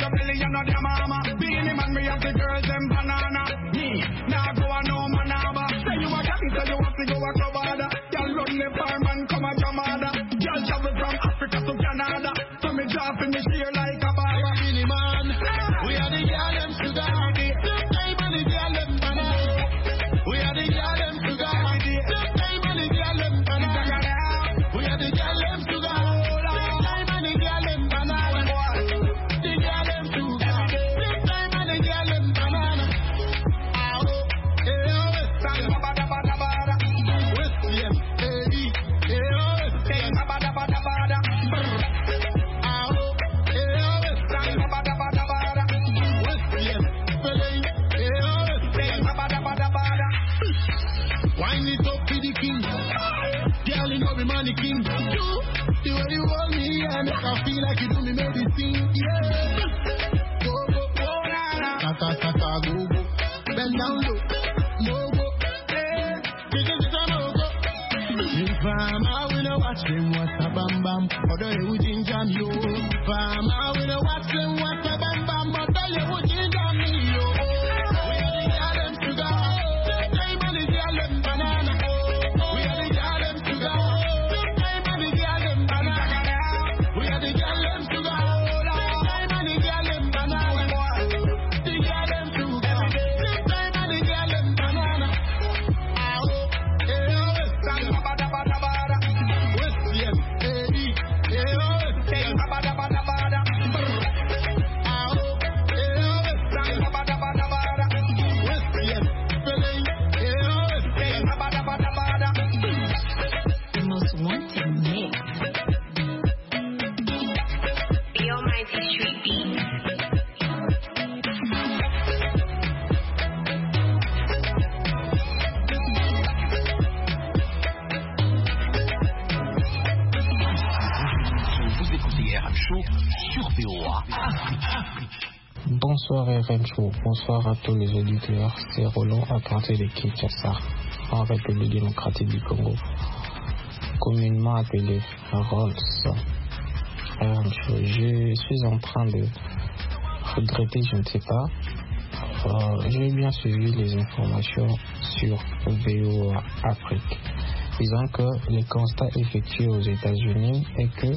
your belly, you know their mama. Being the man, me have the girls, them banana. Me, now go on no manaba. Say you a gangster, you have to go a clubada. Y'all run the farm and come a jamada. Y'all travel from Africa to Canada. So me drop in the sheer like a baba. Being the man, we are the girl, them sugar. The time and the girl, them banana. We are the girl, them sugar. The time and the girl, them banana. We are the girl, them sugar. King, you, the way you hold me, I make I feel like you do me medicine, yeah. Go, go, go, na, na. Tata, tata, go, go. Bend down low, no go, eh. This is the no go. Fama, we no watch them, what's a bam bam. Other you ginger me, yo. Fama, we no watch them, what's a bam bam. Other you ginger me, yo. We are the girl, them sugar. Time and the girl, them banana. We are the girl, them sugar. Bonsoir R M Show, bonsoir à tous les auditeurs, c'est Roland à partir de Kinshasa, en République démocratique du Congo, communément appelé Rolls. R M Show, je suis en train de regretter, je ne sais pas, euh, j'ai bien suivi les informations sur V O A Afrique, disant que les constats effectués aux États-Unis est que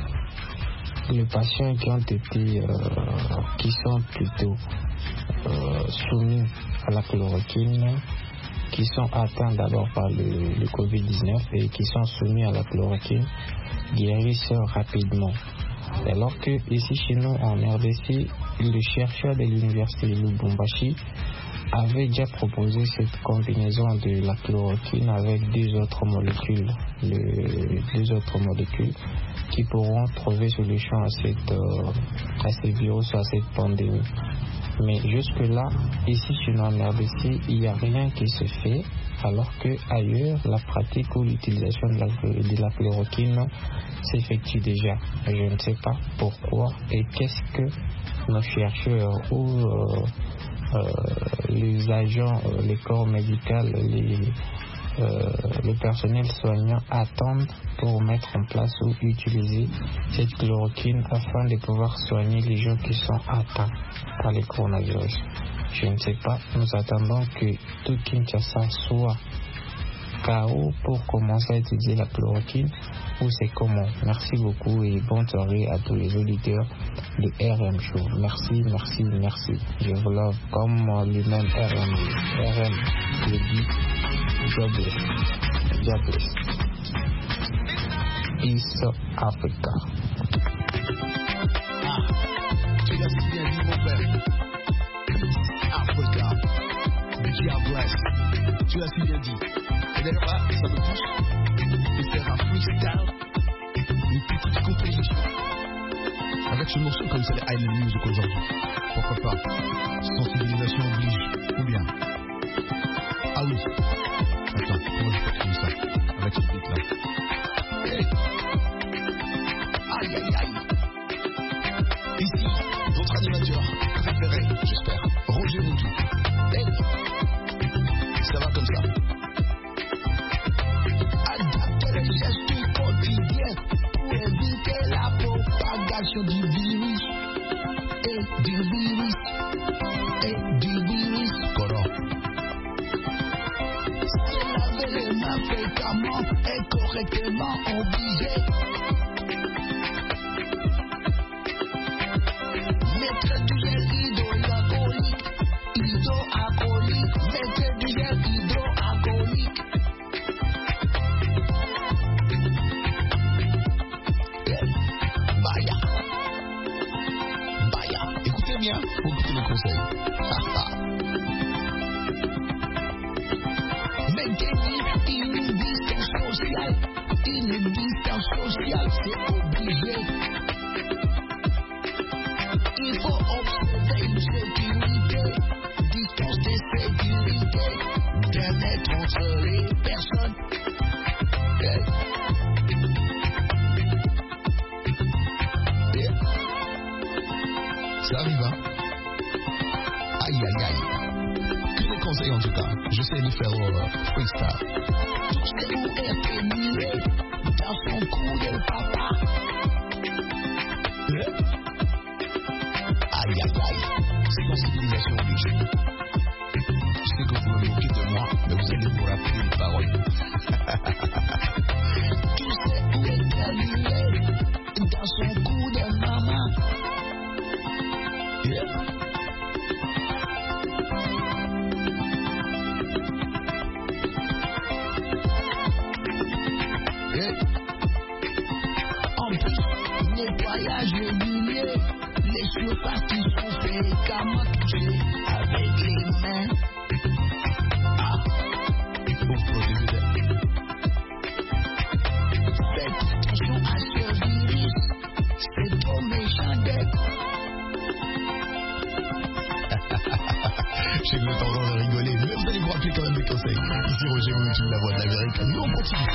les patients qui ont été, euh, qui sont plutôt euh, soumis à la chloroquine, qui sont atteints d'abord par le, le covid dix-neuf et qui sont soumis à la chloroquine, guérissent rapidement. Alors que ici chez nous en R D C, le chercheur de l'université de Lubumbashi avait déjà proposé cette combinaison de la chloroquine avec deux autres molécules, le, deux autres molécules qui pourront trouver solution à cette euh, à ces virus, à cette pandémie. Mais jusque-là, ici chez nous en R D C, il n'y a rien qui se fait, alors que ailleurs, la pratique ou l'utilisation de la, de la chloroquine s'effectue déjà. Je ne sais pas pourquoi et qu'est-ce que nos chercheurs ou euh, euh, les agents, euh, les corps médicaux, les Euh, le personnel soignant attendent pour mettre en place ou utiliser cette chloroquine afin de pouvoir soigner les gens qui sont atteints par le coronavirus. Je ne sais pas, nous attendons que tout Kinshasa soit K O pour commencer à utiliser la chloroquine ou c'est comment. Merci beaucoup et bonne soirée à tous les auditeurs de R M Show. Merci, merci, merci. Je vous love comme lui-même R M. R M le dit. God bless. God bless. East Africa. Ah, tu l'as si bien dit, mon père. Africa. God bless. Tu l'as si bien dit. Et d'ailleurs, là, ça me touche de faire un freestyle, une petite composition. Avec ce morceau comme ça, les Island Music aujourd'hui. Pourquoi pas? Sensibilisation oblige. Ou bien. Ah oui. Attends, comment je peux trouver ça avec ce beat là? Hey. Aïe aïe aïe. Ici, votre animateur préféré, j'espère, Roger Moutou. Hey. Ça va comme ça. Adapter les gestes quotidiens pour éviter la propagation du virus. Et Dilbiris et Dilbiris Koro. Se laver les mains fréquemment et correctement obligé. Mettre du gel hydroalcoolique, hydroalcoolique, mettre du gel hydroalcoolique. Baya, Baya, écoutez bien, faut écouter les conseils. Maintenir une distance sociale, une distance sociale, c'est obligé. Il faut observer une sécurité, distance de sécurité, bien-être entre les personnes. Okay. Yeah. Ça arrive, hein? Aïe, aïe, aïe. Que des conseils en tout cas. J'essaie de faire euh, freestyle. Tout ce où est muet dans son cou de papa. Yeah. Aïe, aïe, aïe. Sensibilisation oblige. Je sais que vous me moquez de moi, mais vous allez vous rappeler les paroles. Tout ce où est muet dans son cou de maman. Yeah. En plus, nettoyage régulier, les surfaces qui sont fréquemment touchées avec les mains. Ah, il faut protéger d'elle. Faites attention à ce virus, c'est trop méchant d'être. J'ai le temps de rigoler, mais vous allez vous rappeler quand même des conseils. Ici Roger Moutou, la voix de l'Amérique. Nous on continue.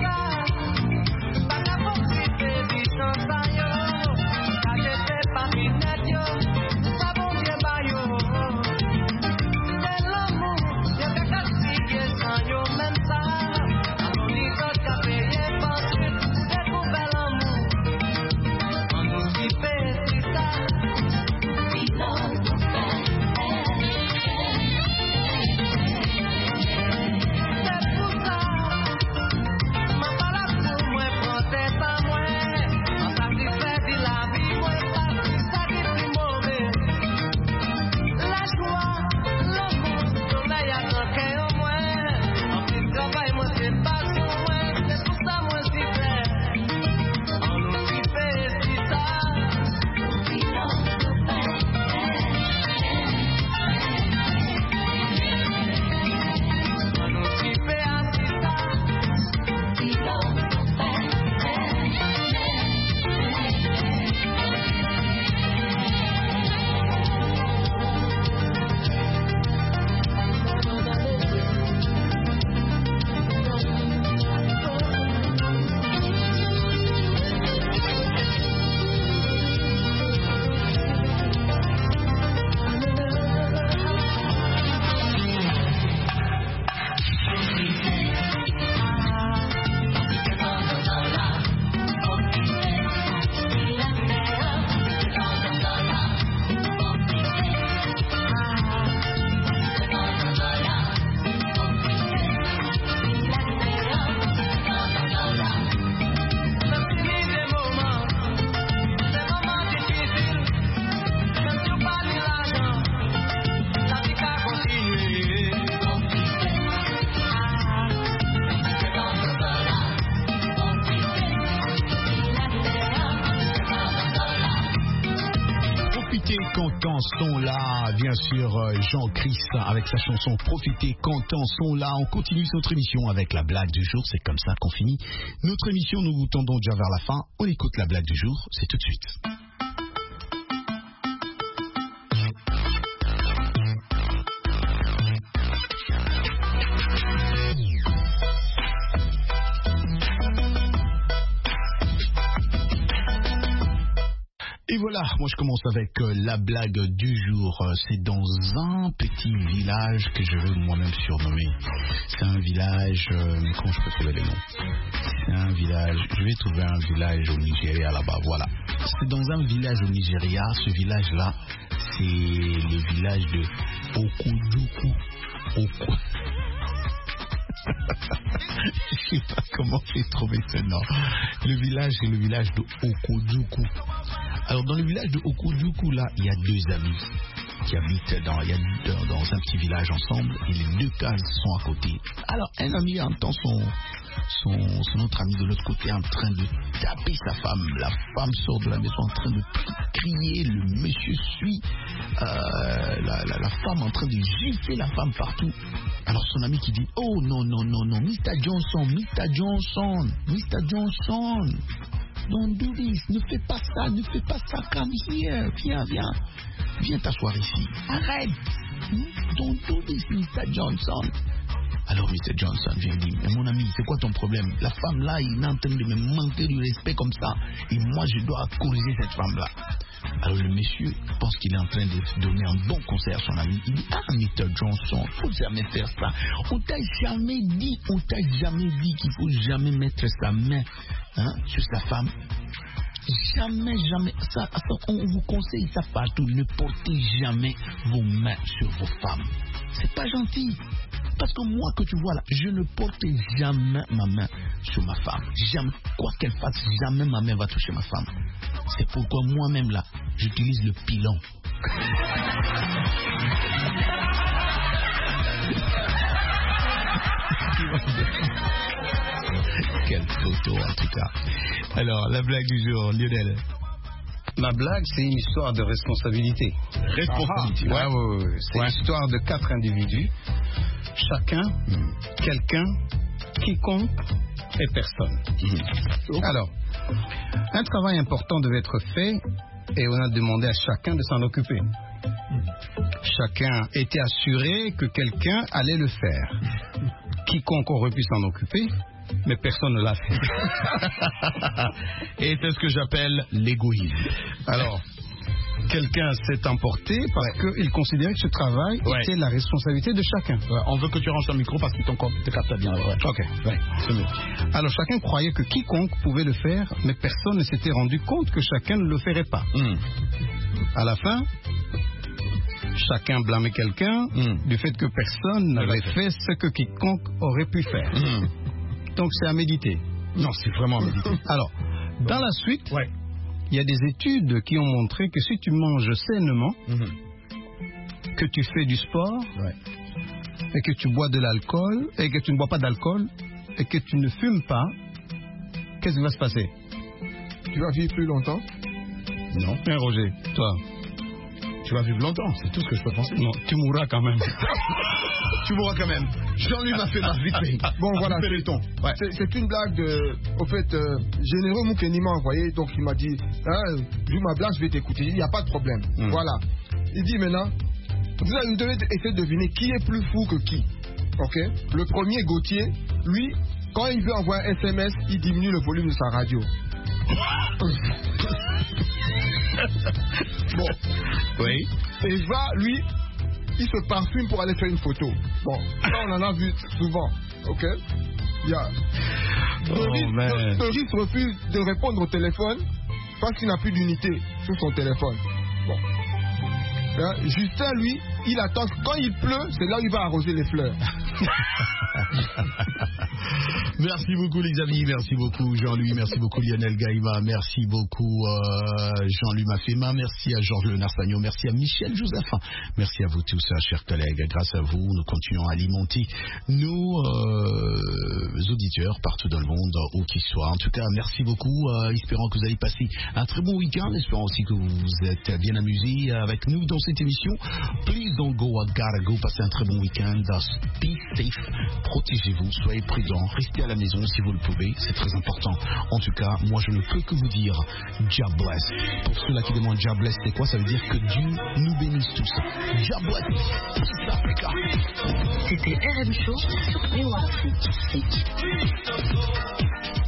Quand sont là, bien sûr, Jean-Christ avec sa chanson Profitez quand temps sont là. On continue notre émission avec la blague du jour. C'est comme ça qu'on finit notre émission. Nous vous tendons déjà vers la fin. On écoute la blague du jour. C'est tout de suite. Et voilà, moi je commence avec euh, la blague du jour. C'est dans un petit village que je veux moi-même surnommer. C'est un village... Euh, mais comment je peux trouver les noms? C'est un village... Je vais trouver un village au Nigeria là-bas, voilà. C'est dans un village au Nigeria. Ce village-là, c'est le village de Okuduku. Oku. Je sais pas comment j'ai trouvé ce nom. Le village, c'est le village de Okuduku. Alors, dans le village de Okuduku, là, il y a deux amis qui habitent dans, il y a deux, dans un petit village ensemble et les deux cases sont à côté. Alors, un ami entend son, son, son autre ami de l'autre côté en train de taper sa femme. La femme sort de la maison en train de crier. Le monsieur suit euh, la, la, la femme en train de gifler la femme partout. Alors, son ami qui dit, oh non, non, non, non, mister Johnson, mister Johnson, mister Johnson. Don't do this, ne fais pas ça, ne fais pas ça, come here, viens, viens, viens t'asseoir ici, arrête, don't do this, mister Johnson. Alors mister Johnson vient dire, mais mon ami, c'est quoi ton problème? La femme là, il est en train de me manquer du respect comme ça, et moi je dois corriger cette femme là. Alors le monsieur pense qu'il est en train de donner un bon conseil à son ami. Il dit, ah mister Johnson, faut jamais faire ça. On t'a jamais dit, on t'a jamais dit qu'il faut jamais mettre sa main hein, sur sa femme. Jamais, jamais. Ça, ça, on vous conseille ça partout. Ne portez jamais vos mains sur vos femmes. C'est pas gentil. Parce que moi que tu vois là, je ne porte jamais ma main sur ma femme. Jamais, quoi qu'elle fasse, jamais ma main va toucher ma femme. C'est pourquoi moi-même là, j'utilise le pilon. Quelle photo en tout cas. Alors, la blague du jour, Lionel. Ma blague, c'est une histoire de responsabilité. Responsabilité. Ah, ouais, ouais, ouais. C'est ouais. l'histoire de quatre individus. Chacun, mmh. quelqu'un, quiconque et personne. Mmh. Alors, un travail important devait être fait et on a demandé à chacun de s'en occuper. Mmh. Chacun était assuré que quelqu'un allait le faire. Quiconque aurait pu s'en occuper, mais personne ne l'a fait. Et c'est ce que j'appelle l'égoïsme. Alors, quelqu'un s'est emporté parce ouais. qu'il considérait que ce travail ouais. était la responsabilité de chacun. Ouais, on veut que tu ranges ton micro parce que ton corps te capte bien. Ouais. Ok, ouais, c'est mieux. Alors chacun croyait que quiconque pouvait le faire, mais personne ne s'était rendu compte que chacun ne le ferait pas. Mm. À la fin, chacun blâmait quelqu'un mm. du fait que personne n'avait fait ce que quiconque aurait pu faire. Mm. Donc c'est à méditer. Non, c'est vraiment à méditer. Alors, dans la suite, ouais. il y a des études qui ont montré que si tu manges sainement, mm-hmm. que tu fais du sport, ouais. et que tu bois de l'alcool, et que tu ne bois pas d'alcool, et que tu ne fumes pas, qu'est-ce qui va se passer? Tu vas vivre plus longtemps? Non. Bien, Roger, toi? Tu vas vivre longtemps, c'est tout ce que je peux penser. Non, tu mourras quand même. Tu mourras quand même. Jean-Louis m'a fait ma vite fait. Bon, voilà. Ouais. C'est, c'est une blague de. Au fait, euh, Généreux Moukeni m'a envoyé, donc il m'a dit ah, vu ma blague, je vais t'écouter. Il n'y a pas de problème. Mm. Voilà. Il dit maintenant, vous, avez, vous devez essayer de deviner qui est plus fou que qui. Ok? Le premier, Gauthier, lui, quand il veut envoyer un S M S, il diminue le volume de sa radio. Bon. Oui. Et va, lui, il se parfume pour aller faire une photo. Bon, ça on en a vu souvent. Ok? Il y a. Doris oh, refuse de répondre au téléphone parce qu'il n'a plus d'unité sur son téléphone. Bon. Hein? Justin, lui, il attend que quand il pleut, c'est là où il va arroser les fleurs. Merci beaucoup les amis, merci beaucoup Jean-Louis, merci beaucoup Lionel Gaïma, merci beaucoup euh, Jean-Louis Mafema, merci à Georges Le Narsagno, merci à Michel Joseph, merci à vous tous, chers collègues. Grâce à vous, nous continuons à alimenter nos euh, auditeurs partout dans le monde, où qu'ils soient. En tout cas, merci beaucoup, euh, espérons que vous avez passé un très bon week-end, espérons aussi que vous vous êtes bien amusés avec nous dans cette émission. Please don't go, I gotta go, passez un très bon week-end, be safe, protégez-vous, soyez prudents, restez à la maison si vous le pouvez, c'est très important. En tout cas, moi je ne peux que vous dire Jah bless. Pour ceux-là qui demandent Jah bless, c'est quoi? Ça veut dire que Dieu nous bénisse tous. Jah bless. C'était R M Show sur V O A Afrique.